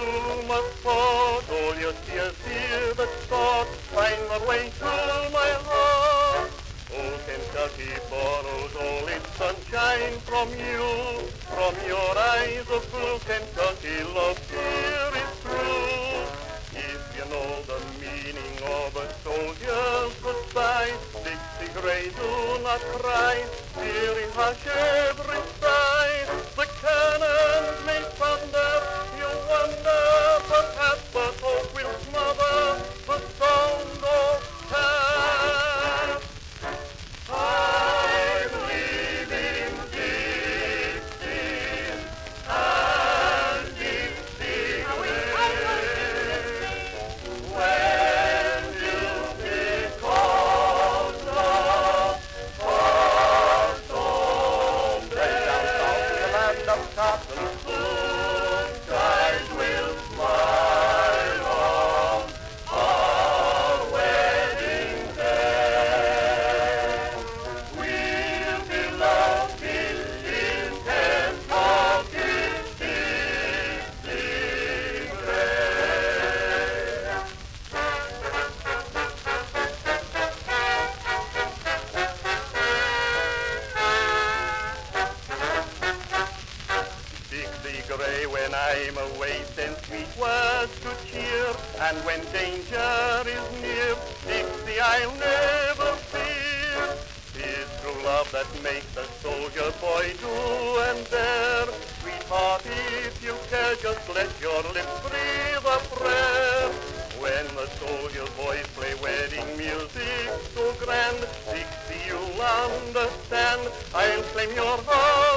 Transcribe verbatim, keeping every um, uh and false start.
you must fought. All your tears here that sought find their way to my heart. Old Kentucky borrows all its sunshine from you. From your eyes of blue, Kentucky love here is true. If you know the meaning of a soldier's goodbye, Dixie Gray, do not cry. Dearie, hush every sigh. The cannons may thunder, you wonder, perhaps, but hope will smother the sound of past. I'm leaving Dixie and Dixie Gray. When you because of our storm day, the land of cotton, skies will smile on our wedding day. We'll be loved in Kentucky, Dixie Gray. Dixie Gray, when I'm away, send sweet words to cheer, and when danger is near, Dixie, I'll never fear. 'Tis true love that makes a soldier boy do and dare. Sweetheart, if you care, just let your lips breathe a prayer. When the soldier boys play wedding music so grand, Dixie, you'll understand. I'll claim your heart